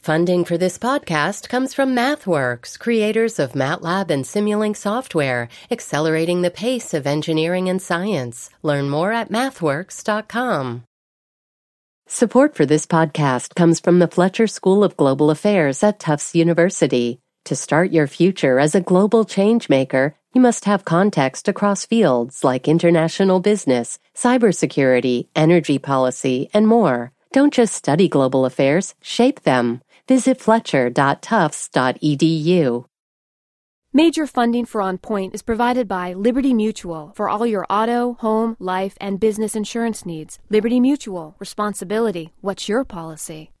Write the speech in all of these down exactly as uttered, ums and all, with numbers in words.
Funding for this podcast comes from MathWorks, creators of MATLAB and Simulink software, accelerating the pace of engineering and science. Learn more at mathworks dot com. Support for this podcast comes from the Fletcher School of Global Affairs at Tufts University. To start your future as a global changemaker, you must have context across fields like international business, cybersecurity, energy policy, and more. Don't just study global affairs, shape them. Visit fletcher dot tufts dot e d u. Major funding for On Point is provided by Liberty Mutual for all your auto, home, life, and business insurance needs. Liberty Mutual. Responsibility. What's your policy?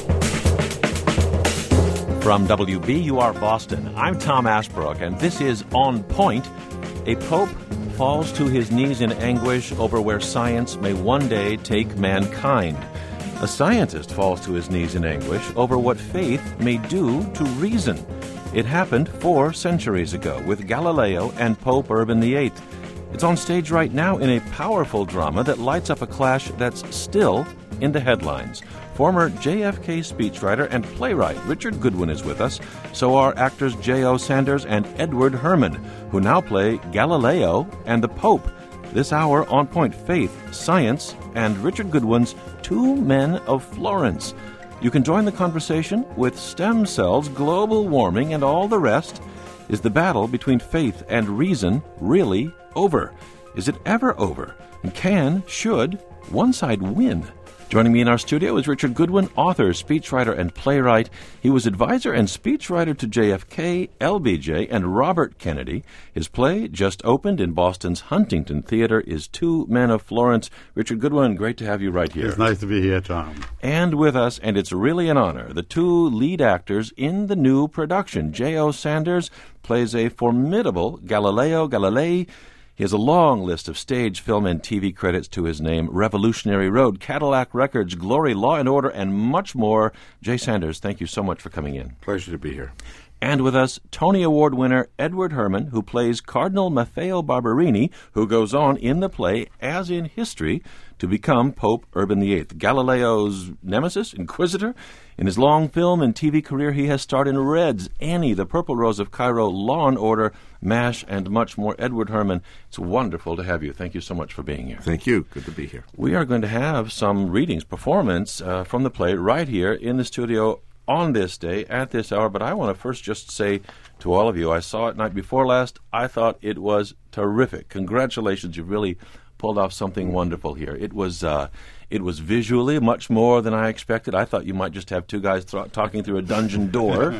From W B U R Boston, I'm Tom Ashbrook, and this is On Point. A pope falls to his knees in anguish over where science may one day take mankind. A scientist falls to his knees in anguish over what faith may do to reason. It happened four centuries ago with Galileo and Pope Urban the Eighth. It's on stage right now in a powerful drama that lights up a clash that's still in the headlines. Former J F K speechwriter and playwright Richard Goodwin is with us. So are actors J O Sanders and Edward Herrmann, who now play Galileo and the Pope. This hour, On Point: Faith, Science, and Richard Goodwin's Two Men of Florence. You can join the conversation with stem cells, global warming, and all the rest. Is the battle between faith and reason really over? Is it ever over? And can, should, one side win? Joining me in our studio is Richard Goodwin, author, speechwriter, and playwright. He was advisor and speechwriter to J F K, L B J, and Robert Kennedy. His play, just opened in Boston's Huntington Theater, is Two Men of Florence. Richard Goodwin, great to have you right here. It's nice to be here, Tom. And with us, and it's really an honor, the two lead actors in the new production. J O Sanders plays a formidable Galileo Galilei. He has a long list of stage, film, and T V credits to his name: Revolutionary Road, Cadillac Records, Glory, Law and Order, and much more. Jay Sanders, thank you so much for coming in. Pleasure to be here. And with us, Tony Award winner Edward Herrmann, who plays Cardinal Maffeo Barberini, who goes on in the play, as in history, to become Pope Urban the Eighth, Galileo's nemesis, inquisitor. In his long film and T V career, he has starred in Reds, Annie, The Purple Rose of Cairo, Law and Order, MASH, and much more. Edward Herrmann, it's wonderful to have you. Thank you so much for being here. Thank you. Good to be here. We are going to have some readings, performance uh, from the play right here in the studio on this day, at this hour. But I want to first just say to all of you, I saw it night before last. I thought it was terrific. Congratulations. You've really pulled off something wonderful here. It was uh, it was visually much more than I expected. I thought you might just have two guys th- talking through a dungeon door,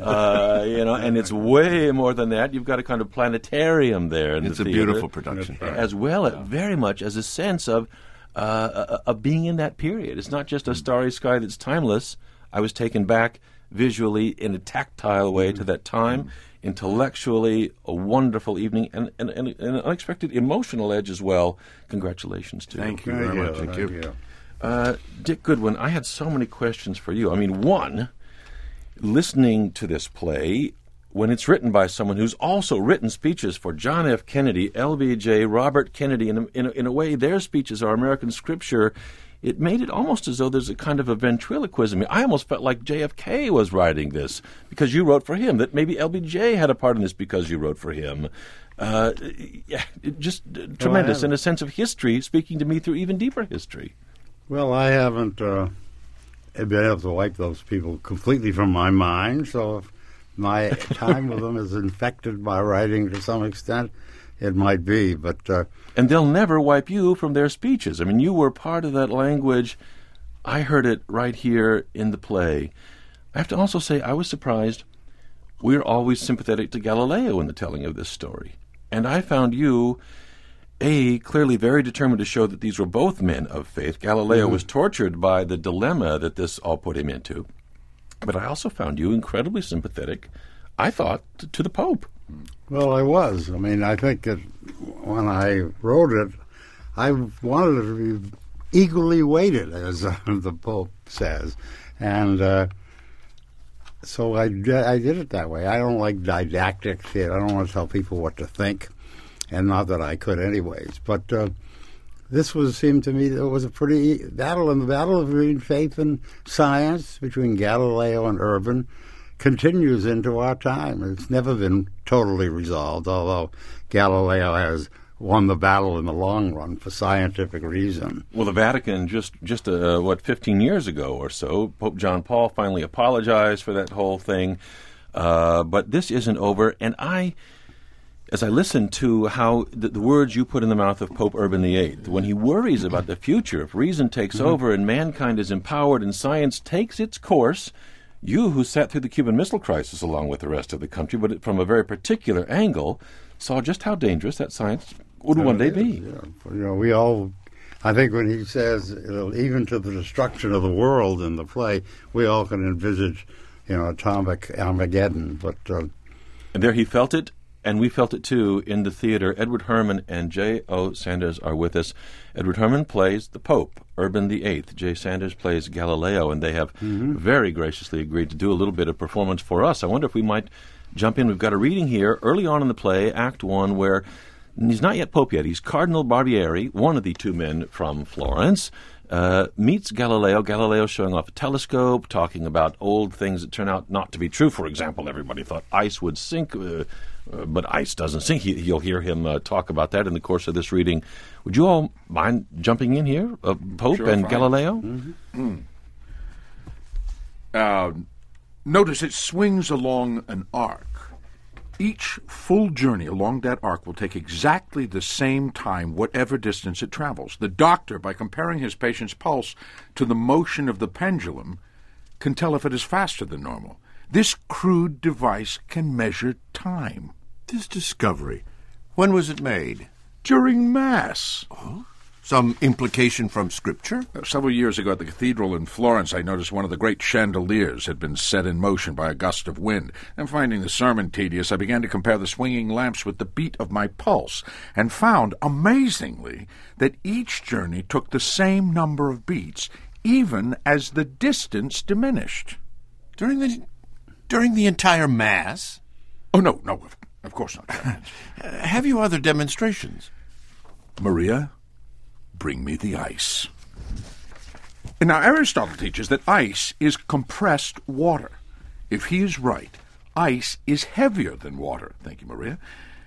uh, you know, and it's way more than that. You've got a kind of planetarium there in it's the theater. It's a beautiful production. Right. As well, yeah. Very much as a sense of, uh, of being in that period. It's not just a starry sky that's timeless. I was taken back visually in a tactile way to that time. Intellectually, a wonderful evening, and, and, and an unexpected emotional edge as well. Congratulations to Thank you. you very much. Thank, Thank you. you. Uh, Dick Goodwin, I had so many questions for you. I mean, one, listening to this play, when it's written by someone who's also written speeches for John F. Kennedy, L B J, Robert Kennedy, in a, in a, in a way their speeches are American scripture, it made it almost as though there's a kind of a ventriloquism. I almost felt like J F K was writing this because you wrote for him, that maybe L B J had a part in this because you wrote for him. Uh, yeah, just uh, tremendous, in a sense of history, speaking to me through even deeper history. Well, I haven't uh, been able to wipe those people completely from my mind, so if my time with them is infected by writing to some extent, it might be, but... Uh, and they'll never wipe you from their speeches. I mean, you were part of that language. I heard it right here in the play. I have to also say, I was surprised. We're always sympathetic to Galileo in the telling of this story. And I found you, A, clearly very determined to show that these were both men of faith. Galileo mm-hmm. was tortured by the dilemma that this all put him into. But I also found you incredibly sympathetic, I thought, to, to the Pope. Well, I was. I mean, I think that when I wrote it, I wanted it to be equally weighted, as uh, the Pope says. And uh, so I did, I did it that way. I don't like didactic theater. I don't want to tell people what to think, and not that I could anyways. But uh, this was seemed to me that it was a pretty battle, and the battle between faith and science, between Galileo and Urban, continues into our time. It's never been totally resolved, although Galileo has won the battle in the long run for scientific reason. Well, the Vatican, just, just uh, what, fifteen years ago or so, Pope John Paul finally apologized for that whole thing. Uh, but this isn't over, and I, as I listen to how the, the words you put in the mouth of Pope Urban the Eighth, when he worries about the future, if reason takes mm-hmm. over and mankind is empowered and science takes its course, you who sat through the Cuban Missile Crisis along with the rest of the country, but from a very particular angle, saw just how dangerous that science would one day be. Yeah. You know, we all, I think when he says, you know, even to the destruction of the world in the play, we all can envisage, you know, atomic Armageddon. But uh, and there he felt it, and we felt it too in the theater. Edward Herrmann and J O. Sanders are with us. Edward Herrmann plays the Pope, Urban the Eighth. Jay Sanders plays Galileo, and they have mm-hmm. very graciously agreed to do a little bit of performance for us. I wonder if we might jump in. We've got a reading here early on in the play, Act One, where he's not yet Pope yet. He's Cardinal Barbieri, one of the two men from Florence, uh, meets Galileo. Galileo showing off a telescope, talking about old things that turn out not to be true. For example, everybody thought ice would sink, uh, uh, but ice doesn't sink. He, you'll hear him uh, talk about that in the course of this reading. Would you all mind jumping in here, uh, Pope sure, and fine. Galileo? Mm-hmm. Mm. Uh, notice it swings along an arc. Each full journey along that arc will take exactly the same time, whatever distance it travels. The doctor, by comparing his patient's pulse to the motion of the pendulum, can tell if it is faster than normal. This crude device can measure time. This discovery, when was it made? During Mass. Oh? Some implication from Scripture? Uh, several years ago at the cathedral in Florence, I noticed one of the great chandeliers had been set in motion by a gust of wind, and finding the sermon tedious, I began to compare the swinging lamps with the beat of my pulse, and found, amazingly, that each journey took the same number of beats, even as the distance diminished. During the during the entire Mass? Oh, no, no, of, of course not. uh, have you other demonstrations? Maria, bring me the ice. And now, Aristotle teaches that ice is compressed water. If he is right, ice is heavier than water. Thank you, Maria.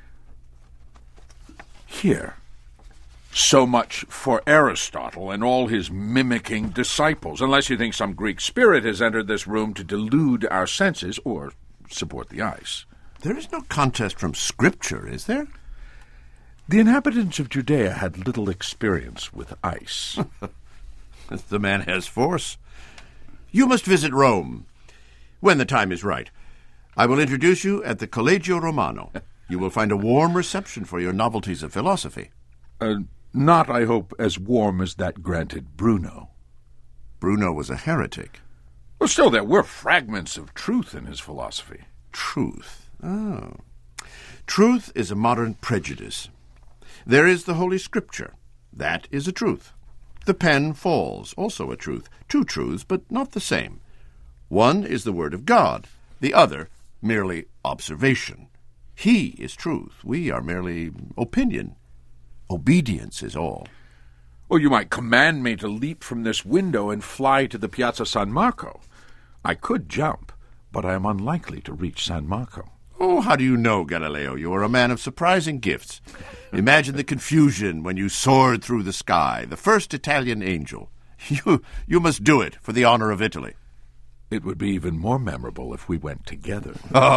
Here. So much for Aristotle and all his mimicking disciples, unless you think some Greek spirit has entered this room to delude our senses or support the ice. There is no contest from Scripture, is there? The inhabitants of Judea had little experience with ice. The man has force. You must visit Rome when the time is right. I will introduce you at the Collegio Romano. You will find a warm reception for your novelties of philosophy. Uh, not, I hope, as warm as that granted Bruno. Bruno was a heretic. Well, still, there were fragments of truth in his philosophy. Truth? Oh. Truth is a modern prejudice. There is the Holy Scripture. That is a truth. The pen falls, also a truth. Two truths, but not the same. One is the Word of God. The other, merely observation. He is truth. We are merely opinion. Obedience is all. Or you might command me to leap from this window and fly to the Piazza San Marco. I could jump, but I am unlikely to reach San Marco. Oh, how do you know, Galileo? You are a man of surprising gifts. Imagine the confusion when you soared through the sky, the first Italian angel. You, you must do it for the honor of Italy. It would be even more memorable if we went together.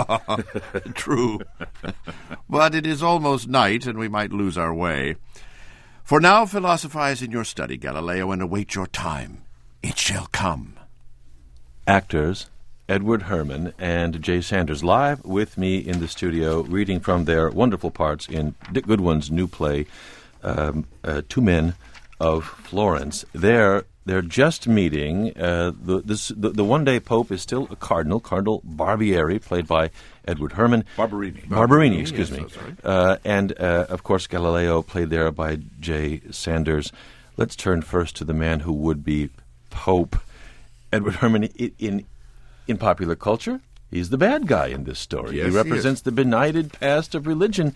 True. But it is almost night, and we might lose our way. For now, philosophize in your study, Galileo, and await your time. It shall come. Actors Edward Herrmann and Jay Sanders live with me in the studio, reading from their wonderful parts in Dick Goodwin's new play, um, uh, Two Men of Florence. They're they're just meeting. Uh, the, this, the the one-day Pope is still a cardinal, Cardinal Barbieri, played by Edward Herrmann. Barberini. Barberini, excuse yes, me. That's right. Uh, and, uh, of course, Galileo, played there by Jay Sanders. Let's turn first to the man who would be Pope. Edward Herrmann, in, in in popular culture, he's the bad guy in this story. Yes, he represents he the benighted past of religion.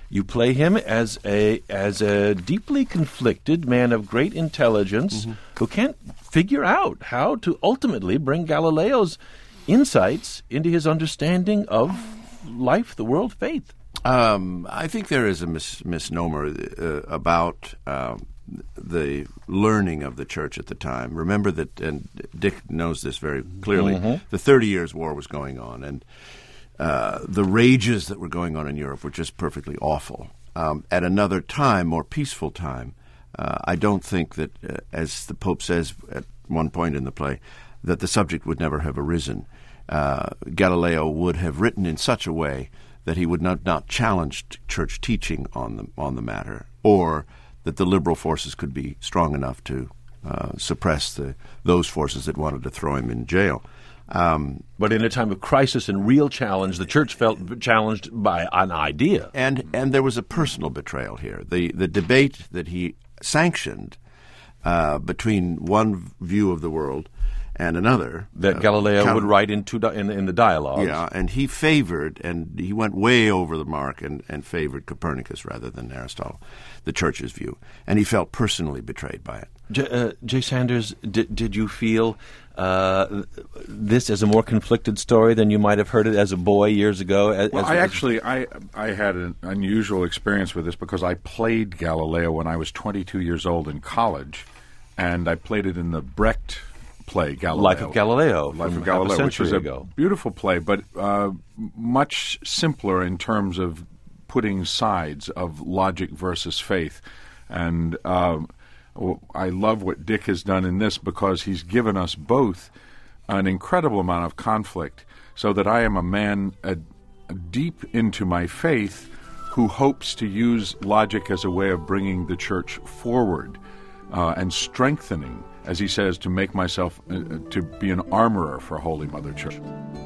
You play him as a as a deeply conflicted man of great intelligence mm-hmm. who can't figure out how to ultimately bring Galileo's insights into his understanding of life, the world, faith. Um, I think there is a mis- misnomer uh, about um, the learning of the church at the time. Remember that, and Dick knows this very clearly, mm-hmm. the Thirty Years' War was going on, and uh, the rages that were going on in Europe were just perfectly awful. Um, at another time, more peaceful time, uh, I don't think that, uh, as the Pope says at one point in the play, that the subject would never have arisen. Uh, Galileo would have written in such a way that he would not, not challenge church teaching on the on the matter, or that the liberal forces could be strong enough to uh, suppress the those forces that wanted to throw him in jail. Um, but in a time of crisis and real challenge, the church felt challenged by an idea. And and there was a personal betrayal here. The, the debate that he sanctioned uh, between one view of the world and another. That uh, Galileo count- would write into di- in, in the dialogues. Yeah, and he favored, and he went way over the mark and, and favored Copernicus rather than Aristotle, the church's view. And he felt personally betrayed by it. J- uh, Jay Sanders, did, did you feel uh, this as a more conflicted story than you might have heard it as a boy years ago? As, well, as, I actually, I, I had an unusual experience with this because I played Galileo when I was twenty-two years old in college, and I played it in the Brecht play, Galileo. Life of Galileo. Life of Galileo, which was a ago. beautiful play, but uh, much simpler in terms of putting sides of logic versus faith. And uh, I love what Dick has done in this because he's given us both an incredible amount of conflict so that I am a man uh, deep into my faith who hopes to use logic as a way of bringing the church forward uh, and strengthening, as he says, to make myself, uh, to be an armorer for Holy Mother Church.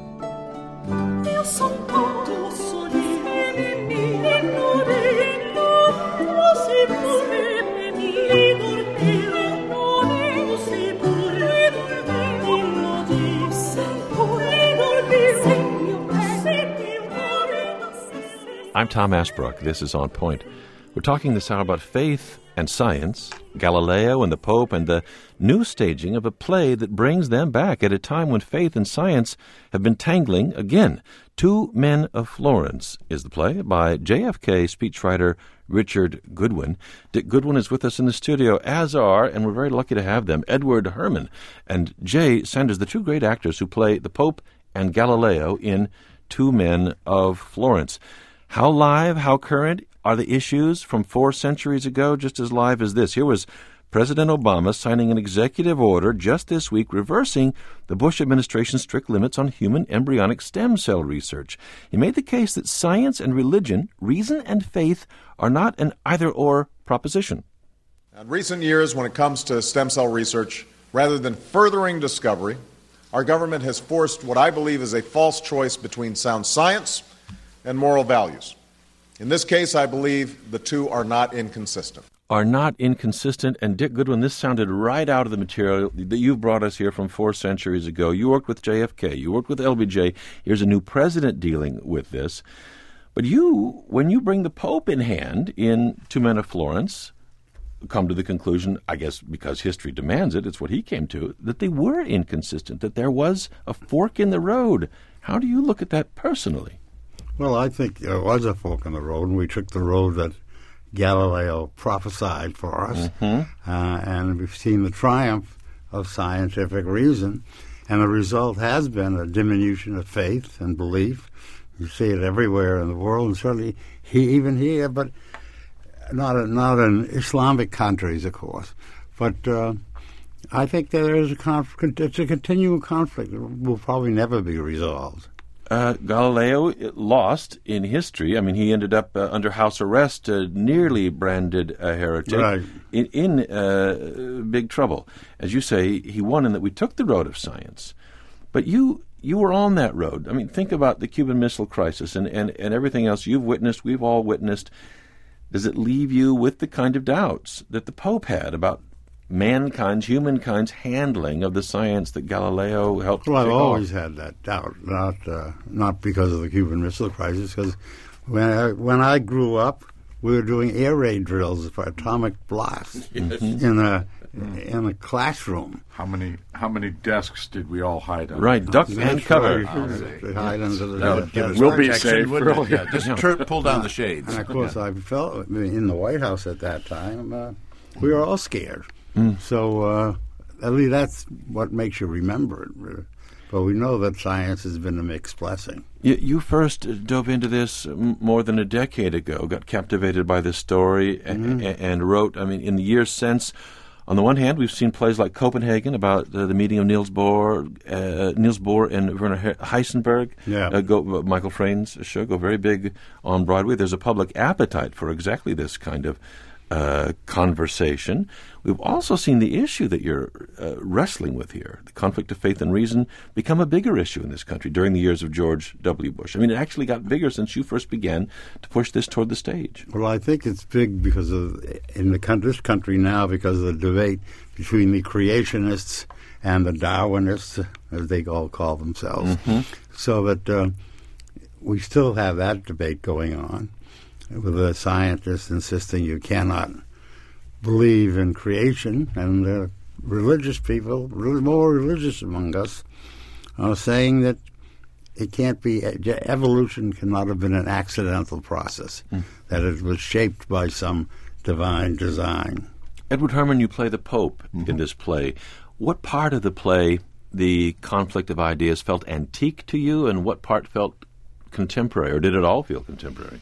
I'm Tom Ashbrook. This is On Point. We're talking this hour about faith and science, Galileo and the Pope, and the new staging of a play that brings them back at a time when faith and science have been tangling again. Two Men of Florence is the play by J F K speechwriter Richard Goodwin. Dick Goodwin is with us in the studio, as are, and we're very lucky to have them, Edward Herman and Jay Sanders, the two great actors who play the Pope and Galileo in Two Men of Florence. How live, how current are the issues from four centuries ago, just as live as this? Here was President Obama signing an executive order just this week reversing the Bush administration's strict limits on human embryonic stem cell research. He made the case that science and religion, reason and faith, are not an either-or proposition. In recent years, when it comes to stem cell research, rather than furthering discovery, our government has forced what I believe is a false choice between sound science and moral values. In this case, I believe the two are not inconsistent. Are not inconsistent. And Dick Goodwin, this sounded right out of the material that you've brought us here from four centuries ago. You worked with J F K. You worked with L B J. Here's a new president dealing with this. But you, when you bring the Pope in hand in Two Men of Florence, come to the conclusion, I guess because history demands it, it's what he came to, that they were inconsistent, that there was a fork in the road. How do you look at that personally? Well, I think there was a fork in the road, and we took the road that Galileo prophesied for us, mm-hmm. uh, and we've seen the triumph of scientific reason, and the result has been a diminution of faith and belief. You see it everywhere in the world, and certainly he, even here, but not not in Islamic countries, of course. But uh, I think there is a conf- it's a continuing conflict. It will probably never be resolved. Uh, Galileo lost in history. I mean, he ended up uh, under house arrest, uh, nearly branded a heretic, right. in, in uh, big trouble. As you say, he won in that we took the road of science. But you you were on that road. I mean, think about the Cuban Missile Crisis and, and, and everything else you've witnessed, we've all witnessed. Does it leave you with the kind of doubts that the Pope had about mankind's, humankind's handling of the science that Galileo helped well, to I've off? always had that doubt, not uh, not because of the Cuban Missile Crisis, because when I, when I grew up, we were doing air raid drills for atomic blasts Yes. in a in a classroom. How many how many desks did we all hide under? Right, duck That's and cover. right. They hide under the That would give us We'll be protection, safe, wouldn't really. it? Yeah, just tur- pull down the shades. And of course, I felt in the White House at that time, uh, we were all scared. So uh, at least that's what makes you remember it. But we know that science has been a mixed blessing. You, you first dove into this m- more than a decade ago, got captivated by this story, a- a- and wrote, I mean, in the years since, on the one hand, we've seen plays like Copenhagen about uh, the meeting of Niels Bohr, uh, Niels Bohr and Werner He- Heisenberg. Yeah. Uh, go, uh, Michael Frayn's show go very big on Broadway. There's a public appetite for exactly this kind of uh, conversation. We've also seen the issue that you're uh, wrestling with here, the conflict of faith and reason, become a bigger issue in this country during the years of George W. Bush. I mean, it actually got bigger since you first began to push this toward the stage. Well, I think it's big because of in the coun- this country now because of the debate between the creationists and the Darwinists, as they all call themselves. So that uh, we still have that debate going on, with the scientists insisting you cannot believe in creation, and uh, religious people, really more religious among us, are saying that it can't be, evolution cannot have been an accidental process, mm. that it was shaped by some divine design. Edward Herman, you play the Pope mm-hmm. in this play. What part of the play, the conflict of ideas, felt antique to you, and what part felt contemporary, or did it all feel contemporary?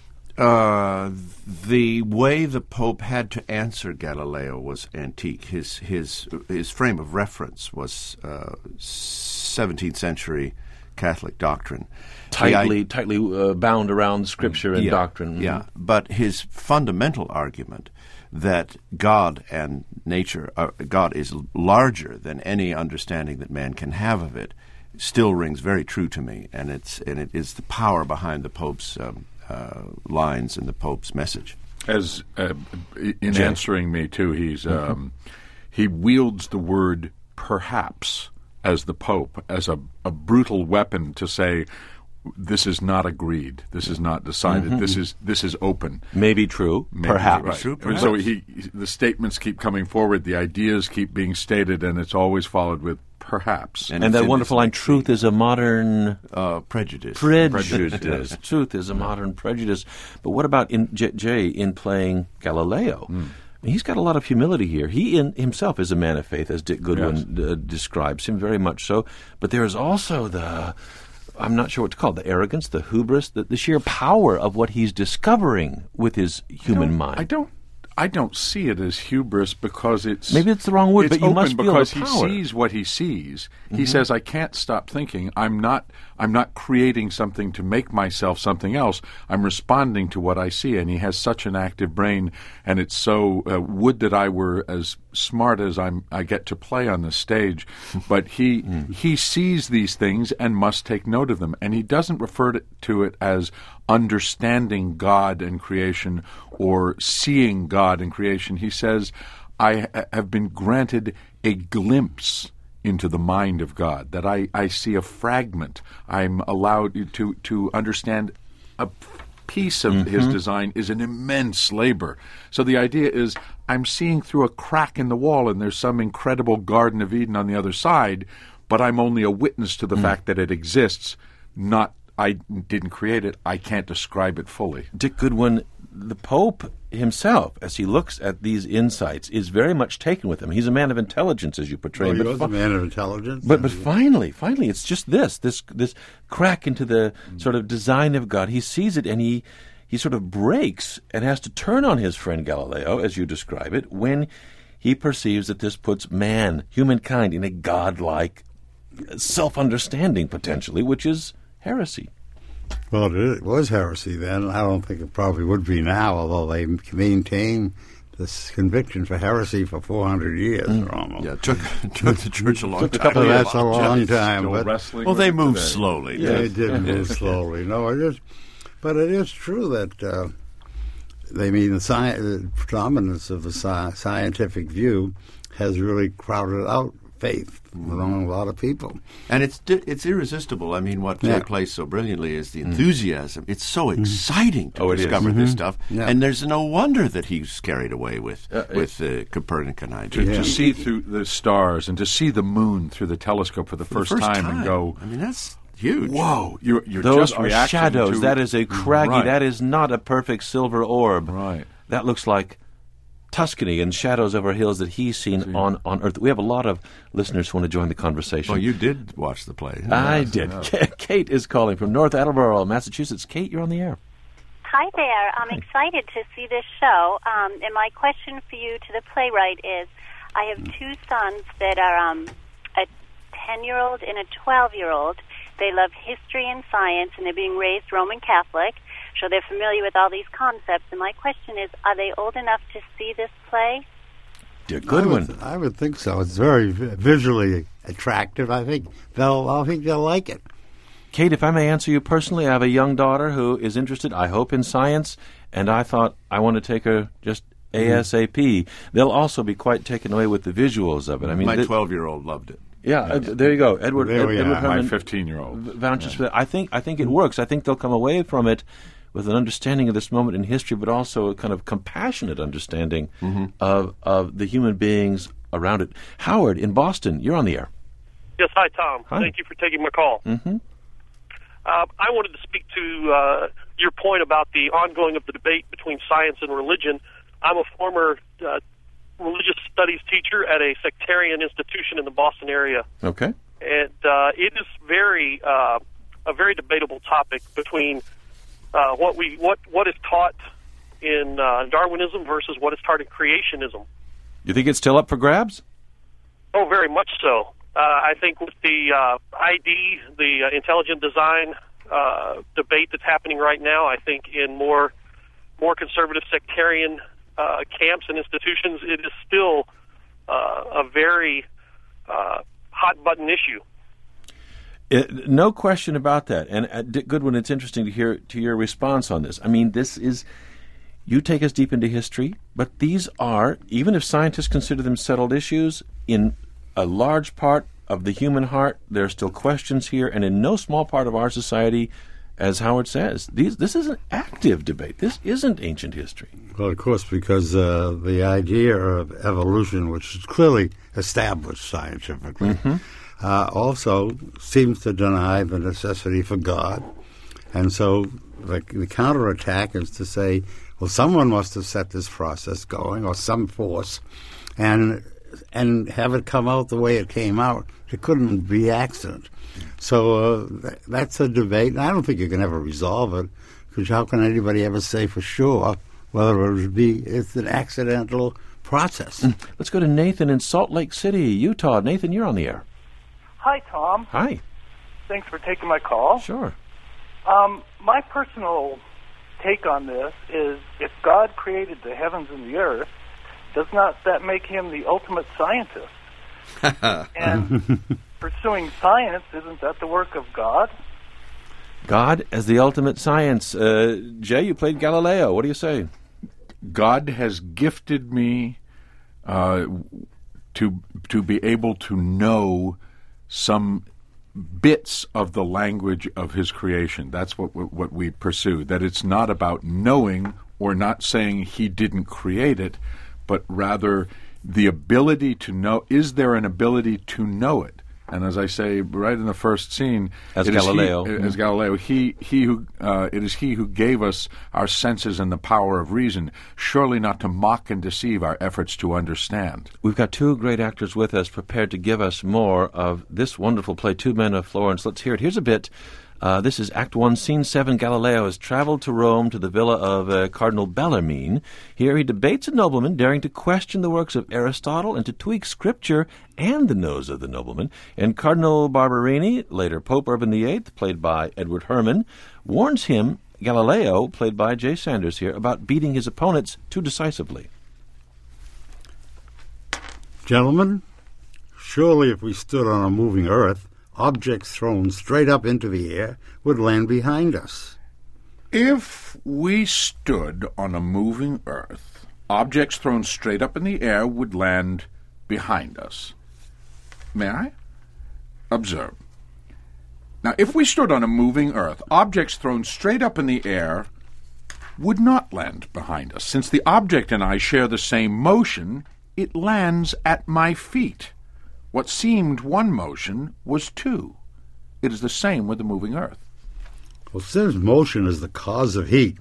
Uh, the way the Pope had to answer Galileo was antique. His his his frame of reference was uh, seventeenth century Catholic doctrine, tightly I, tightly uh, bound around Scripture and yeah, doctrine. Yeah, but his fundamental argument that God and nature, uh, God is larger than any understanding that man can have of it, still rings very true to me, and it's and it is the power behind the Pope's Um, Uh, lines in the Pope's message. As uh, in Jim. answering me too, he's um, he wields the word perhaps as the Pope as a, a brutal weapon to say this is not agreed, this is not decided, mm-hmm. this is this is open. Maybe true, Maybe perhaps. Right. True, perhaps. So he the statements keep coming forward, the ideas keep being stated, and it's always followed with perhaps. And, and that wonderful line, truth is a modern uh, prejudice. Prejudice. Prejudice. Truth is a modern prejudice. But what about in J- Jay in playing Galileo? Mm. He's got a lot of humility here. He in himself is a man of faith, as Dick Goodwin yes. uh, describes him, very much so. But there is also the, I'm not sure what to call it, the arrogance, the hubris, the, the sheer power of what he's discovering with his human I mind. I don't I don't see it as hubris because it's... Maybe it's the wrong word, it's but you open must feel because the he power. sees what he sees. Mm-hmm. He says, I can't stop thinking. I'm not I'm not creating something to make myself something else. I'm responding to what I see. And he has such an active brain, and it's so... Uh, would that I were as smart as I'm, I get to play on the stage. But he mm. he sees these things and must take note of them. And he doesn't refer to, to it as understanding God and creation or seeing God and creation. He says, I ha- have been granted a glimpse into the mind of God, that I, I see a fragment. I'm allowed to, to understand a piece of mm-hmm. his design is an immense labor. So the idea is I'm seeing through a crack in the wall and there's some incredible Garden of Eden on the other side, but I'm only a witness to the mm. fact that it exists, not I didn't create it. I can't describe it fully. Dick Goodwin, the Pope himself, as he looks at these insights, is very much taken with them. He's a man of intelligence, as you portray oh, him. He But was fi- a man of intelligence. But but finally, finally, it's just this this this crack into the Mm. sort of design of God. He sees it, and he he sort of breaks and has to turn on his friend Galileo, as you describe it, when he perceives that this puts man, humankind, in a godlike self-understanding, potentially, which is heresy. Well, it was heresy then. I don't think it probably would be now, although they maintain this conviction for heresy for four hundred years Mm. or almost. Yeah, it took, took the church a long Took a time. couple of Well, years. that's a long Still time. But wrestling Well, with they it moved today. slowly. yeah, it did move slowly. No, it is. But it is true that uh, they mean the, sci- the predominance of the sci- scientific view has really crowded out faith among a lot of people. And it's di- it's irresistible. I mean, what Yeah. Jay plays so brilliantly is the enthusiasm. It's so exciting to Oh, it is. discover this stuff. Yeah. And there's no wonder that he's carried away with, Uh, it- with the Copernican To, idea. Yeah. to see through the stars and to see the moon through the telescope for the, For the first, time, and go, I mean, that's huge. whoa, you're, you're Those just are reacting shadows. to- That is a craggy. Right. That is not a perfect silver orb. Right. That looks like Tuscany and shadows over hills that he's seen on, on Earth. We have a lot of listeners who want to join the conversation. Well, you did watch the play. I did. Kate is calling from North Attleboro, Massachusetts. Kate, you're on the air. Hi there. I'm excited to see this show. Um, and my question for you to the playwright is, I have two sons that are um, a ten-year-old and a twelve-year-old. They love history and science, and they're being raised Roman Catholic, so they're familiar with all these concepts. And my question is, are they old enough to see this play? Good I one. would, I would think so. It's very vi- visually attractive. I think they'll. I think they'll like it. Kate, if I may answer you personally, I have a young daughter who is interested, I hope, in science, and I thought I want to take her just ASAP. They'll also be quite taken away with the visuals of it. I mean, My the- twelve-year-old loved it. Yeah, uh, there you go, Edward. There we Ed- Edward are. Herman My fifteen-year-old. vouches for that. I think I think it works. I think they'll come away from it with an understanding of this moment in history, but also a kind of compassionate understanding of of the human beings around it. Howard in Boston, you're on the air. Yes, hi, Tom. Hi. Thank you for taking my call. Mm-hmm. Uh, I wanted to speak to uh, your point about the ongoing of the debate between science and religion. I'm a former uh, religious studies teacher at a sectarian institution in the Boston area, Okay. and uh, it is very uh, a very debatable topic between uh, what we what what is taught in uh, Darwinism versus what is taught in creationism. You think it's still up for grabs? Oh, very much so. Uh, I think with the uh, I D, the uh, intelligent design uh, debate that's happening right now, I think in more more conservative sectarian uh, camps and institutions, it is still uh, a very uh, hot button issue. It, no question about that. And uh, D- Goodwin, it's interesting to hear to your response on this. I mean, this is you take us deep into history, but these are, even if scientists consider them settled issues, in a large part of the human heart, there are still questions here, and in no small part of our society, as Howard says, these, this is an active debate. This isn't ancient history. Well, of course, because uh, the idea of evolution, which is clearly established scientifically, uh, also seems to deny the necessity for God. And so the, the counterattack is to say, well, someone must have set this process going, or some force, and and have it come out the way it came out. It couldn't be accident. So uh, th- that's a debate, and I don't think you can ever resolve it, because how can anybody ever say for sure whether it would be it's an accidental process? Let's go to Nathan in Salt Lake City, Utah. Nathan, you're on the air. Hi, Tom. Hi. Thanks for taking my call. Sure. Um, my personal take on this is if God created the heavens and the earth, does not that make him the ultimate scientist? And pursuing science, isn't that the work of God? God as the ultimate science. Uh, Jay, you played Galileo. What do you say? God has gifted me uh, to to be able to know some bits of the language of His creation. That's what what we pursue. That it's not about knowing or not saying He didn't create it, but rather the ability to know. Is there an ability to know it? And as I say right in the first scene, As it is Galileo. he, as Galileo, he he who uh, it is he who gave us our senses and the power of reason. Surely not to mock and deceive our efforts to understand. We've got two great actors with us prepared to give us more of this wonderful play, Two Men of Florence. Let's hear it. Here's a bit. Uh, this is Act One, Scene Seven. Galileo has traveled to Rome to the villa of uh, Cardinal Bellarmine. Here he debates a nobleman, daring to question the works of Aristotle and to tweak Scripture and the nose of the nobleman. And Cardinal Barberini, later Pope Urban the Eighth, played by Edward Herman, warns him, Galileo, played by Jay Sanders here, about beating his opponents too decisively. Gentlemen, surely if we stood on a moving earth, objects thrown straight up into the air would land behind us. If we stood on a moving earth, objects thrown straight up in the air would land behind us. May I? Observe. Now, if we stood on a moving earth, objects thrown straight up in the air would not land behind us. Since the object and I share the same motion, it lands at my feet. What seemed one motion was two. It is the same with the moving earth. Well, since motion is the cause of heat,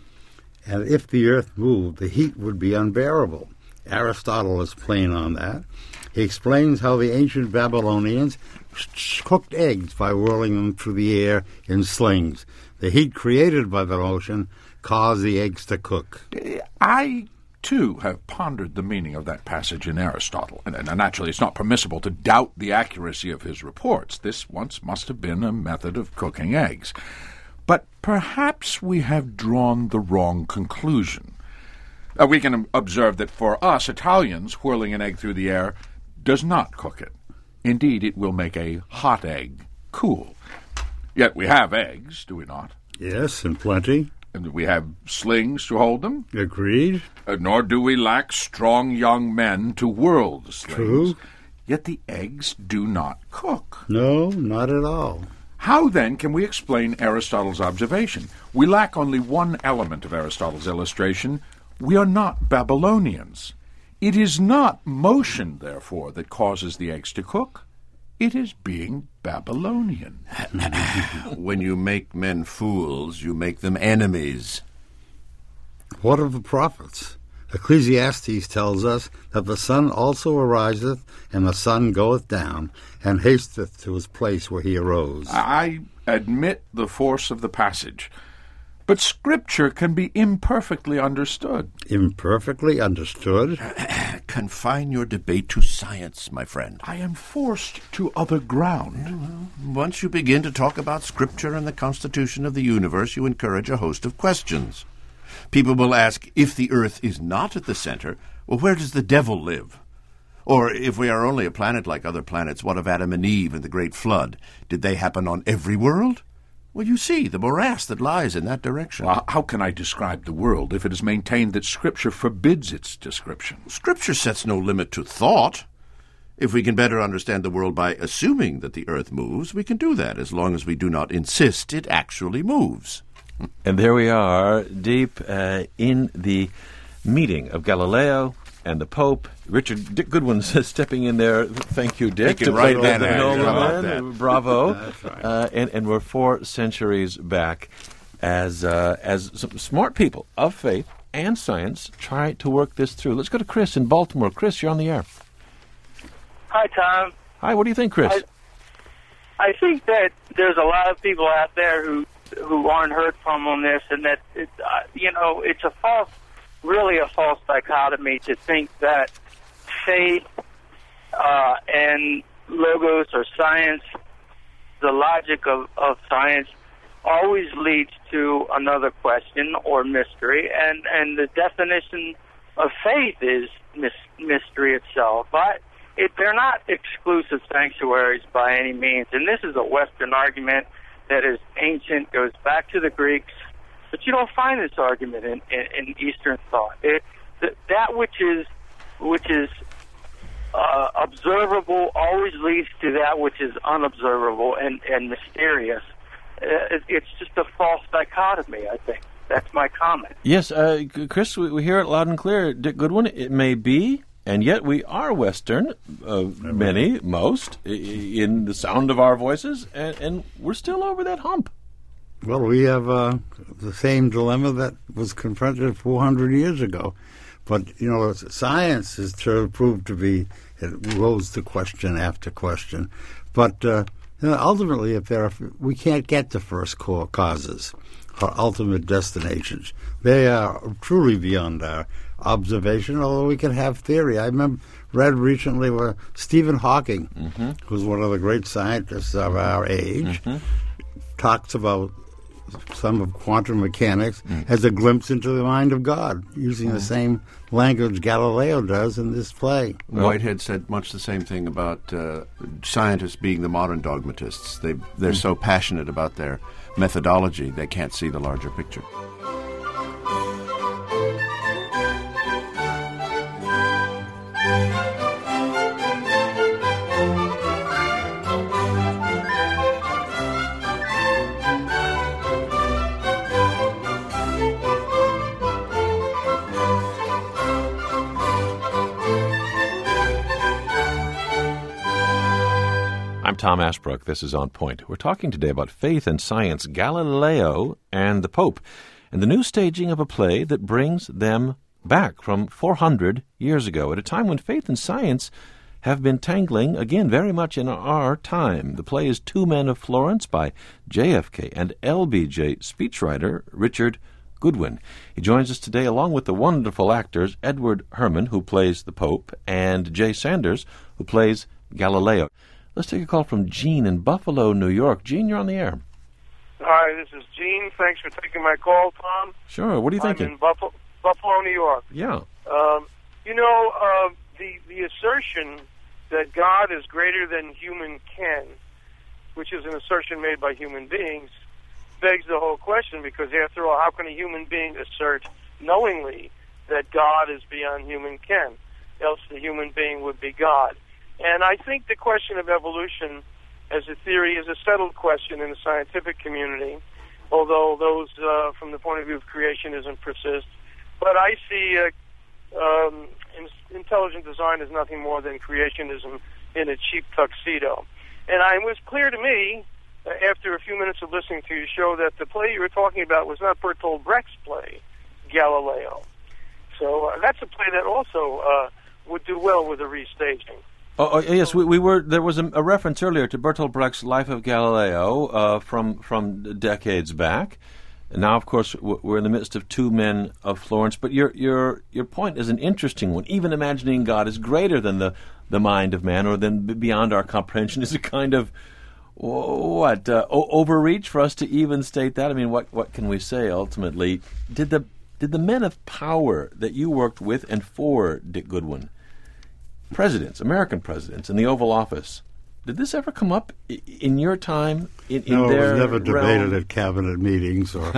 and if the earth moved, the heat would be unbearable. Aristotle is plain on that. He explains how the ancient Babylonians cooked eggs by whirling them through the air in slings. The heat created by the motion caused the eggs to cook. I, too, have pondered the meaning of that passage in Aristotle, and, and naturally it's not permissible to doubt the accuracy of his reports. This once must have been a method of cooking eggs. But perhaps we have drawn the wrong conclusion. Uh, we can observe that for us Italians, whirling an egg through the air does not cook it. Indeed, it will make a hot egg cool. Yet we have eggs, do we not? Yes, and plenty. And we have slings to hold them. Agreed. Uh, nor do we lack strong young men to whirl the slings. True. Yet the eggs do not cook. No, not at all. How, then, can we explain Aristotle's observation? We lack only one element of Aristotle's illustration. We are not Babylonians. It is not motion, therefore, that causes the eggs to cook. It is being Babylonian. When you make men fools, you make them enemies. What of the prophets? Ecclesiastes tells us that the sun also ariseth, and the sun goeth down, and hasteth to his place where he arose. I admit the force of the passage, but Scripture can be imperfectly understood. Imperfectly understood? Confine your debate to science, my friend. I am forced to other ground. Yeah, well, once you begin to talk about Scripture and the constitution of the universe, you encourage a host of questions. People will ask, if the earth is not at the center, well, where does the devil live? Or, if we are only a planet like other planets, what of Adam and Eve and the Great Flood? Did they happen on every world? Well, you see the morass that lies in that direction. Well, how can I describe the world if it is maintained that Scripture forbids its description? Scripture sets no limit to thought. If we can better understand the world by assuming that the earth moves, we can do that, as long as we do not insist it actually moves. And there we are, deep uh, in the meeting of Galileo and the Pope. Richard Dick Goodwin's stepping in there. Thank you, Dick. Thinking right play then, the Andrew. Nolan How about man. that? Bravo. That's right. uh, and, and we're four centuries back as uh, as some smart people of faith and science try to work this through. Let's go to Chris in Baltimore. Chris, you're on the air. Hi, Tom. Hi, what do you think, Chris? I, I think that there's a lot of people out there who who aren't heard from on this, and that it, uh, you know, it's a false, really a false dichotomy to think that faith uh, and logos or science, the logic of, of science, always leads to another question or mystery, and and the definition of faith is mis- mystery itself. But it, they're not exclusive sanctuaries by any means, and this is a Western argument that is ancient, goes back to the Greeks, but you don't find this argument in, in, in Eastern thought. It, th- that which is which is uh, observable always leads to that which is unobservable and, and mysterious. Uh, it, it's just a false dichotomy, I think. That's my comment. Yes, uh, Chris, we, we hear it loud and clear. Dick Goodwin, it may be, and yet we are Western, uh, many, most, i- in the sound of our voices, and, and we're still over that hump. Well, we have uh, the same dilemma that was confronted four hundred years ago. But, you know, science has to prove to be, it rose to question after question. But uh, you know, ultimately, if there are, we can't get to first core causes or ultimate destinations. They are truly beyond our observation, although we can have theory. I remember read recently where Stephen Hawking, Mm-hmm. who's one of the great scientists of our age, Mm-hmm. talks about some of quantum mechanics Mm. as a glimpse into the mind of God, using the same language Galileo does in this play. Whitehead said much the same thing about uh, scientists being the modern dogmatists. They, they're so passionate about their methodology, they can't see the larger picture. I'm Tom Ashbrook. This is On Point. We're talking today about faith and science, Galileo and the Pope, and the new staging of a play that brings them back from four hundred years ago, at a time when faith and science have been tangling, again, very much in our time. The play is Two Men of Florence by J F K and L B J speechwriter Richard Goodwin. He joins us today along with the wonderful actors Edward Herrmann, who plays the Pope, and Jay Sanders, who plays Galileo. Let's take a call from Gene in Buffalo, New York. Gene, you're on the air. Hi, this is Gene. Thanks for taking my call, Tom. Sure. What are you thinking? I'm in Buffalo, Buffalo, New York. Yeah. Um, you know, uh, the the assertion that God is greater than human ken, which is an assertion made by human beings, begs the whole question, because after all, how can a human being assert knowingly that God is beyond human ken? Else the human being would be God. And I think the question of evolution as a theory is a settled question in the scientific community, although those uh, from the point of view of creationism persist. But I see uh, um, in, intelligent design as nothing more than creationism in a cheap tuxedo. And I, it was clear to me, uh, after a few minutes of listening to you show, that the play you were talking about was not Bertolt Brecht's play, Galileo. So uh, that's a play that also uh, would do well with a restaging. Oh, oh yes, we, we were. There was a, a reference earlier to Bertolt Brecht's Life of Galileo uh, from from decades back. And now, of course, we're in the midst of Two Men of Florence. But your your your point is an interesting one. Even imagining God is greater than the, the mind of man, or than beyond our comprehension, is a kind of what uh, overreach for us to even state that. I mean, what what can we say ultimately? Did the did the men of power that you worked with and for, Dick Goodwin, presidents, American presidents in the Oval Office, did this ever come up in your time? In, in no, their it was never debated realm? at cabinet meetings. Or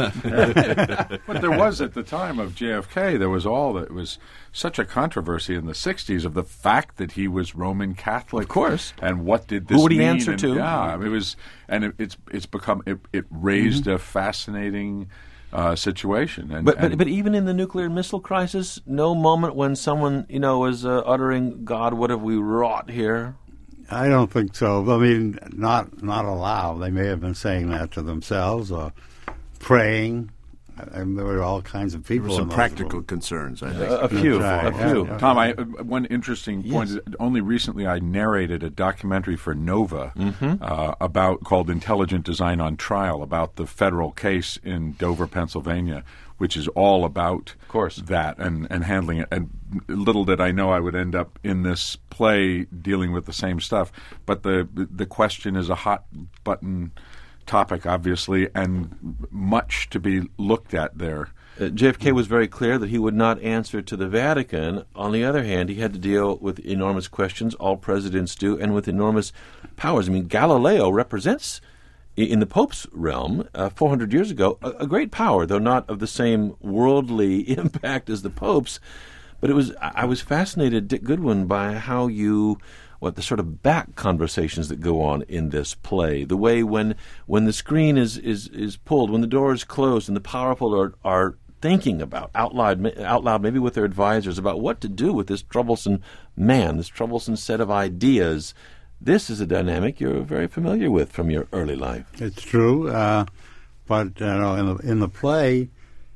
But there was at the time of J F K, there was all that was such a controversy in the sixties of the fact that he was Roman Catholic. Of course. And what did this Who would he mean? answer and, to? Yeah, I mean, it was, and it, it's it's become it, it raised Mm-hmm. a fascinating uh, situation. And, But, and but but even in the nuclear missile crisis, no moment when someone, you know, was uh, uttering, "God, what have we wrought here?" I don't think so. I mean, not not aloud. They may have been saying that to themselves or praying. And there were all kinds of There people. were some in practical those. concerns, I think. A, a few, Right, a few. yeah. Tom, I, uh, one interesting point Yes. is only recently I narrated a documentary for Nova Mm-hmm. uh, about called Intelligent Design on Trial, about the federal case in Dover, Pennsylvania, which is all about Of course. that and, and handling it. And little did I know I would end up in this play dealing with the same stuff. But the the question is a hot button topic, obviously, and much to be looked at there. Uh, J F K was very clear that he would not answer to the Vatican. On the other hand, he had to deal with enormous questions, all presidents do, and with enormous powers. I mean, Galileo represents, i- in the Pope's realm, uh, four hundred years ago, a, a great power, though not of the same worldly impact as the Pope's. But it was I I was fascinated, Dick Goodwin, by how you, what the sort of back conversations that go on in this play, the way when when the screen is, is, is pulled, when the door is closed, and the powerful are, are thinking about out loud, out loud, maybe with their advisors, about what to do with this troublesome man, this troublesome set of ideas. This is a dynamic you're very familiar with from your early life. It's true, uh, but you know, in the in the play,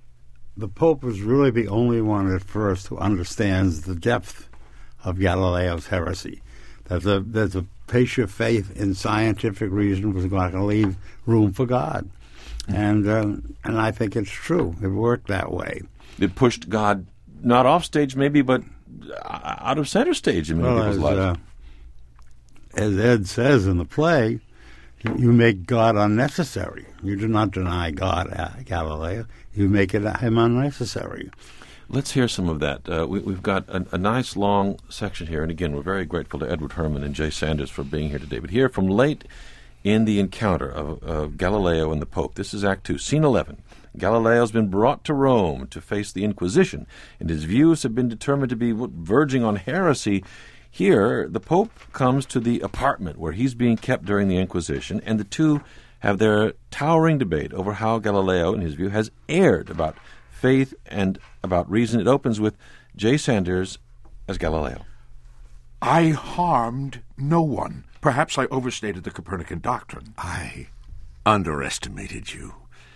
the Pope was really the only one at first who understands the depth of Galileo's heresy. There's a there's a patient faith in scientific reason was not going to leave room for God, and um, and I think it's true. It worked that way. It pushed God not off stage, maybe, but out of center stage in many Well, people's as, lives. uh, as Ed says in the play, you make God unnecessary. You do not deny God, uh, Galileo. You make it him unnecessary. Let's hear some of that. Uh, we, we've got a, a nice long section here, and again, we're very grateful to Edward Herrmann and Jay Sanders for being here today. But here, from late in the encounter of, of Galileo and the Pope, this is Act Two, Scene Eleven. Galileo's been brought to Rome to face the Inquisition, and his views have been determined to be verging on heresy. Here, the Pope comes to the apartment where he's being kept during the Inquisition, and the two have their towering debate over how Galileo, in his view, has erred about faith and about reason. It opens with Jay Sanders as Galileo. I harmed no one. Perhaps I overstated the Copernican doctrine. I underestimated you.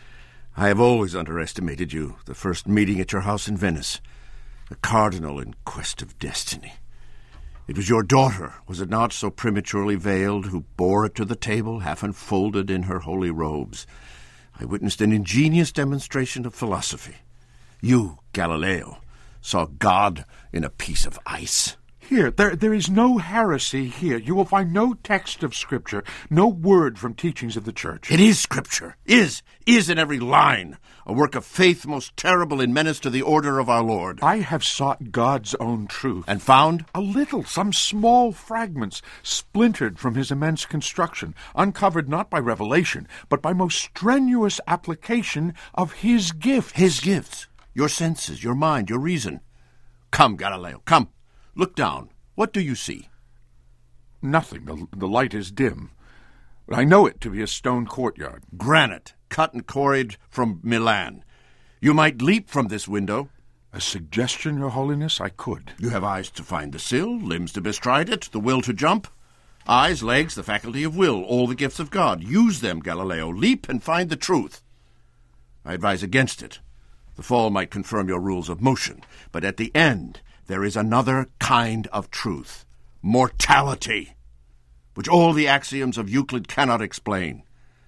I have always underestimated you. The first meeting at your house in Venice. A cardinal in quest of destiny. It was your daughter, was it not, so prematurely veiled, who bore it to the table, half enfolded in her holy robes. I witnessed an ingenious demonstration of philosophy. You, Galileo, saw God in a piece of ice. Here, there, there is no heresy here. You will find no text of Scripture, no word from teachings of the Church. It is Scripture. Is, is in every line. A work of faith most terrible in menace to the order of our Lord. I have sought God's own truth. And found? A little, some small fragments, splintered from his immense construction, uncovered not by revelation, but by most strenuous application of his gifts. His gifts. Your senses, your mind, your reason. Come, Galileo, come. Look down. What do you see? Nothing. The, the light is dim. But I know it to be a stone courtyard. Granite, cut and quarried from Milan. You might leap from this window. A suggestion, Your Holiness? I could. You have eyes to find the sill, limbs to bestride it, the will to jump. Eyes, legs, the faculty of will, all the gifts of God. Use them, Galileo. Leap and find the truth. I advise against it. The fall might confirm your rules of motion, but at the end there is another kind of truth, mortality, which all the axioms of Euclid cannot explain.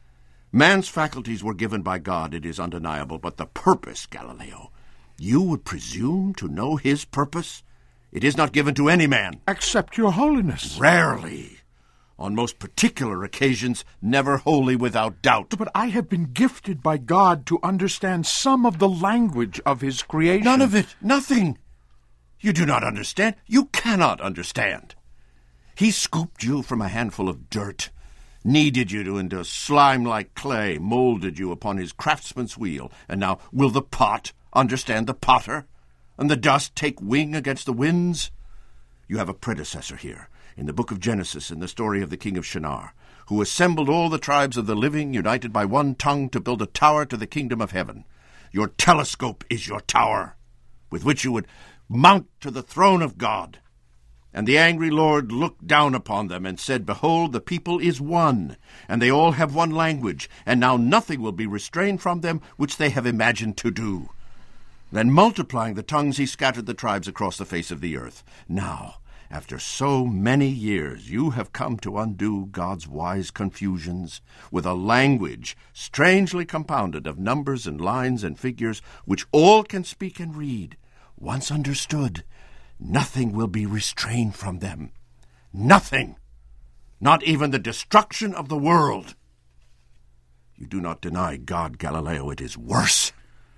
Man's faculties were given by God, it is undeniable, but the purpose, Galileo, you would presume to know his purpose? It is not given to any man. Except Your Holiness. Rarely. On most particular occasions, never wholly without doubt. But I have been gifted by God to understand some of the language of his creation. None of it. Nothing. You do not understand. You cannot understand. He scooped you from a handful of dirt, kneaded you into slime-like clay, molded you upon his craftsman's wheel, and now will the pot understand the potter, and the dust take wing against the winds? You have a predecessor here, in the book of Genesis, in the story of the king of Shinar, who assembled all the tribes of the living, united by one tongue, to build a tower to the kingdom of heaven. Your telescope is your tower, with which you would mount to the throne of God. And the angry Lord looked down upon them and said, Behold, the people is one, and they all have one language, and now nothing will be restrained from them which they have imagined to do. Then multiplying the tongues, he scattered the tribes across the face of the earth. Now, after so many years, you have come to undo God's wise confusions with a language strangely compounded of numbers and lines and figures, which all can speak and read. Once understood, nothing will be restrained from them. Nothing. Not even the destruction of the world. You do not deny God, Galileo. It is worse.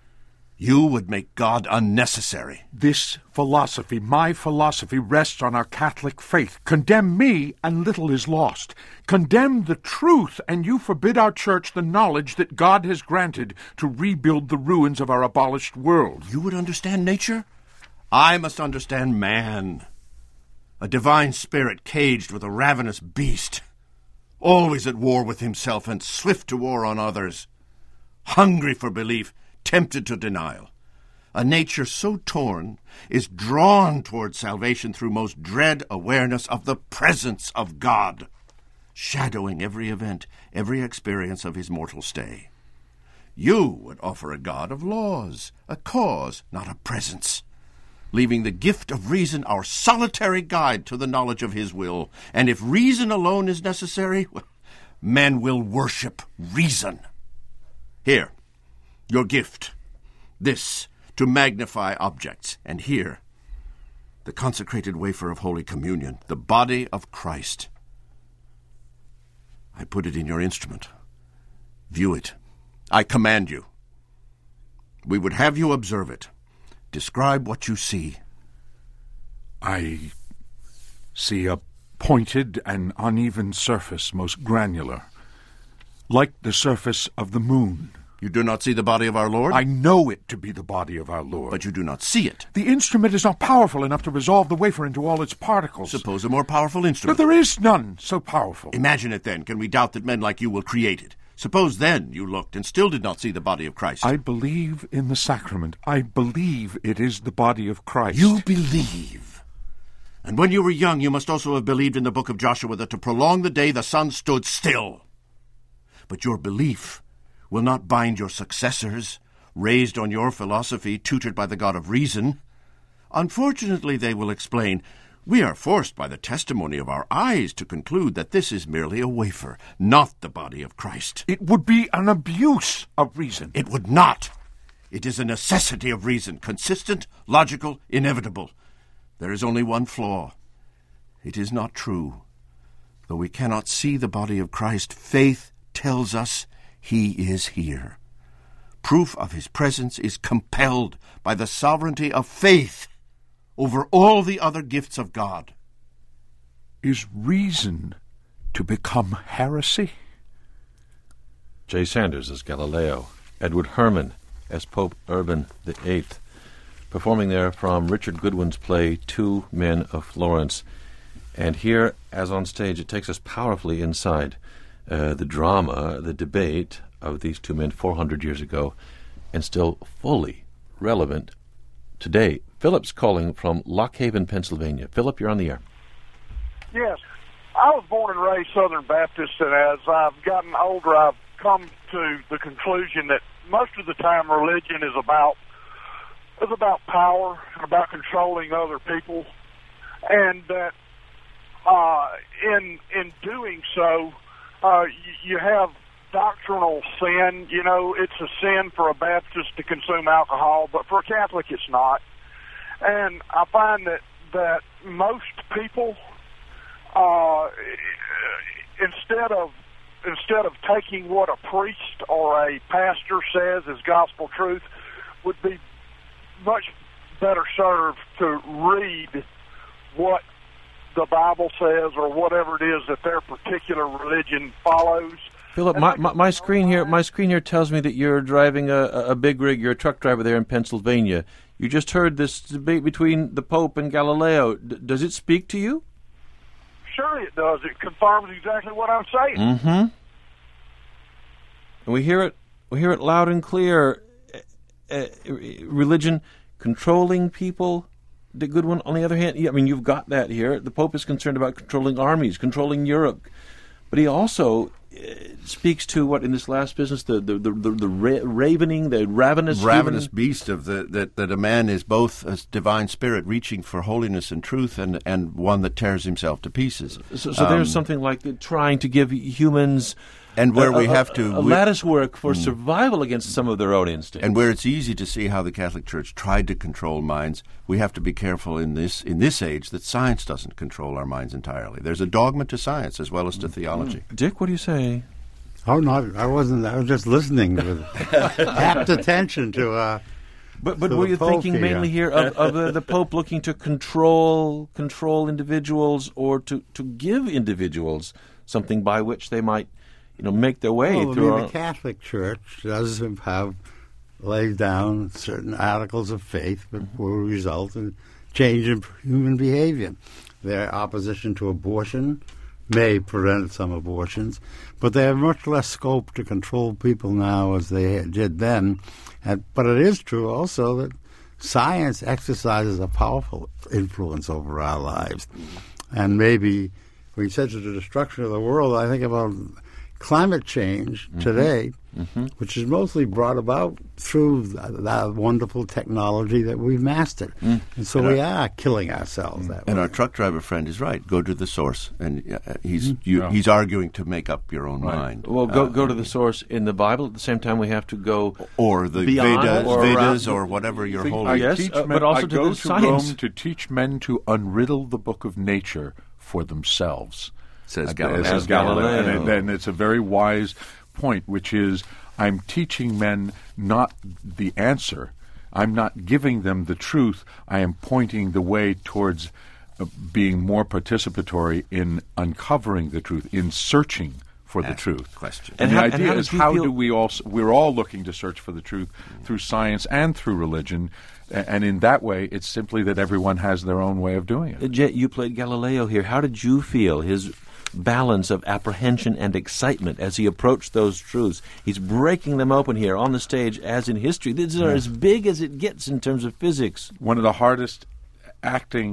You would make God unnecessary. This philosophy, my philosophy, rests on our Catholic faith. Condemn me, and little is lost. Condemn the truth, and you forbid our Church the knowledge that God has granted to rebuild the ruins of our abolished world. You would understand nature? I must understand man. A divine spirit caged with a ravenous beast, always at war with himself and swift to war on others, hungry for belief, tempted to denial. A nature so torn is drawn toward salvation through most dread awareness of the presence of God, shadowing every event, every experience of his mortal stay. You would offer a God of laws, a cause, not a presence, leaving the gift of reason our solitary guide to the knowledge of his will. And if reason alone is necessary, well, men will worship reason. Here, your gift, this, to magnify objects, and here, the consecrated wafer of Holy Communion, the body of Christ. I put it in your instrument. View it. I command you. We would have you observe it. Describe what you see. I see a pointed and uneven surface, most granular, like the surface of the moon. You do not see the body of our Lord? I know it to be the body of our Lord. But you do not see it. The instrument is not powerful enough to resolve the wafer into all its particles. Suppose a more powerful instrument. But there is none so powerful. Imagine it then. Can we doubt that men like you will create it? Suppose then you looked and still did not see the body of Christ. I believe in the sacrament. I believe it is the body of Christ. You believe. And when you were young, you must also have believed in the book of Joshua that to prolong the day the sun stood still. But your belief will not bind your successors, raised on your philosophy, tutored by the God of reason. Unfortunately, they will explain, we are forced by the testimony of our eyes to conclude that this is merely a wafer, not the body of Christ. It would be an abuse of reason. It would not. It is a necessity of reason, consistent, logical, inevitable. There is only one flaw. It is not true. Though we cannot see the body of Christ, faith tells us he is here. Proof of his presence is compelled by the sovereignty of faith over all the other gifts of God. Is reason to become heresy? Jay Sanders as Galileo, Edward Herman as Pope Urban the Eighth, performing there from Richard Goodwin's play Two Men of Florence. And here, as on stage, it takes us powerfully inside uh, the drama, the debate of these two men four hundred years ago, and still fully relevant today. Philip's calling from Lock Haven, Pennsylvania. Philip, you're on the air. Yes. I was born and raised Southern Baptist, and as I've gotten older, I've come to the conclusion that most of the time religion is about is about power, about controlling other people, and that uh, in in doing so, uh, you, you have doctrinal sin. You know, it's a sin for a Baptist to consume alcohol, but for a Catholic, it's not. And I find that that most people, uh, instead of instead of taking what a priest or a pastor says as gospel truth, would be much better served to read what the Bible says or whatever it is that their particular religion follows. Philip, my, my, my screen here, my screen here tells me that you're driving a, a big rig. You're a truck driver there in Pennsylvania. You just heard this debate between the Pope and Galileo. D- does it speak to you? Sure, it does. It confirms exactly what I'm saying. Mm-hmm. And we hear it. We hear it loud and clear. Uh, religion controlling people. The good one. On the other hand, I mean, you've got that here. The Pope is concerned about controlling armies, controlling Europe, but he also speaks to what in this last business the the the, the, the ra- ravening, the ravenous ravenous human... beast of the that, that a man is both a divine spirit reaching for holiness and truth, and, and one that tears himself to pieces. So, so um, there's something like trying to give humans. And where a, we a, have to... A, a lattice work for mm. survival against some of their own instincts. And where it's easy to see how the Catholic Church tried to control minds, we have to be careful in this in this age that science doesn't control our minds entirely. There's a dogma to science as well as to mm. theology. Dick, what do you say? Oh, no, I wasn't. I was just listening with apt attention to... Uh, But but to were you Pope thinking here. mainly here of, of uh, the Pope looking to control control individuals, or to, to give individuals something by which they might, you know, make their way well, through I mean, our... the Catholic Church does have laid down certain articles of faith that mm-hmm. will result in change in human behavior. Their opposition to abortion may prevent some abortions, but they have much less scope to control people now as they did then. And, but it is true also that science exercises a powerful influence over our lives. And maybe when you said to the destruction of the world, I think about climate change mm-hmm. today, mm-hmm. which is mostly brought about through that, that wonderful technology that we've mastered. Mm. And so and we our, are killing ourselves mm. that and way. Our truck driver friend is right. Go to the source. And uh, he's you, yeah. he's arguing to make up your own right. mind. Well, go uh, go to the source in the Bible. At the same time, we have to go Or the beyond, Vedas, or, Vedas or whatever you're think holding. I yes, teach uh, men, but also I to go the to science. Rome to teach men to unriddle the book of nature for themselves. Says uh, Galileo. Says Galileo. And, and it's a very wise point, which is I'm teaching men not the answer. I'm not giving them the truth. I am pointing the way towards uh, being more participatory in uncovering the truth, in searching for the Ask truth. Question. And, And the how- and idea how is did you how feel- do we all? We're all looking to search for the truth mm. through science and through religion, a- and in that way, it's simply that everyone has their own way of doing it. Uh, Jet, you played Galileo here. How did you feel his balance of apprehension and excitement as he approached those truths? He's breaking them open here on the stage, as in history. These are Yeah. as big as it gets in terms of physics. One of the hardest acting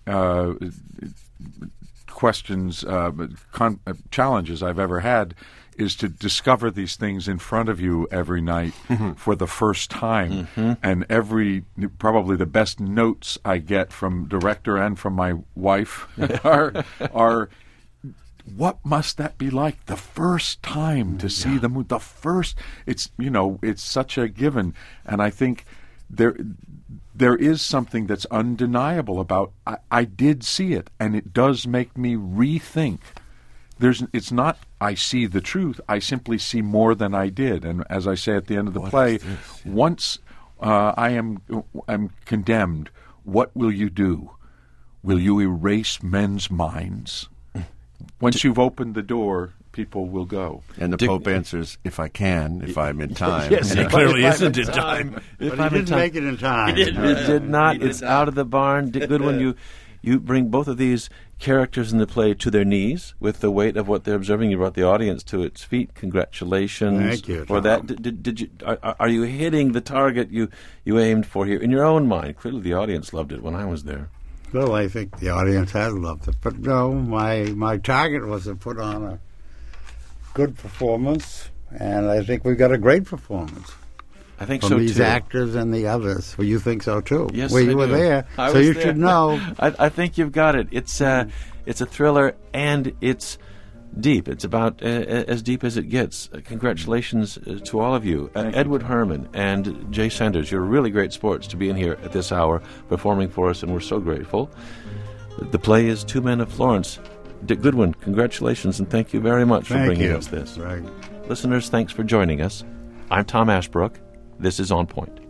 uh, questions, uh, con- uh, challenges I've ever had is to discover these things in front of you every night mm-hmm. for the first time. Mm-hmm. And every, probably the best notes I get from director and from my wife are, are what must that be like the first time to see yeah. the movie? The first, it's, you know, it's such a given. And I think there there is something that's undeniable about, I, I did see it, and it does make me rethink. There's, it's not I see the truth. I simply see more than I did. And as I say at the end of the what play, once uh, I am am condemned, what will you do? Will you erase men's minds? Once you've opened the door, people will go. And the Dick, Pope answers, if I can, if I'm in time. Yes, and he clearly isn't in in time. time. But he didn't make it in time. He did, it did not. Did it's not. Out of the barn. Dick Goodwin, you, you bring both of these characters in the play to their knees with the weight of what they're observing. You brought the audience to its feet. Congratulations. Thank you, for that. Did, did, did you? Are, are you hitting the target you, you aimed for here in your own mind? Clearly, the audience loved it when I was there. Well, I think the audience has loved it, but no, my my target was to put on a good performance, and I think we got a great performance. I think from so these too. actors and the others. Well, you think so too? Yes, well, you I were do. there, I so was you there. should know. I, I think you've got it. It's uh, mm. it's a thriller, and it's deep. It's about uh, as deep as it gets. Uh, congratulations uh, to all of you. Uh, Edward Herman and Jay Sanders, you're really great sports to be in here at this hour performing for us, and we're so grateful. The play is Two Men of Florence. Dick Goodwin, congratulations, and thank you very much for thank bringing you. us this. Right. Listeners, thanks for joining us. I'm Tom Ashbrook. This is On Point.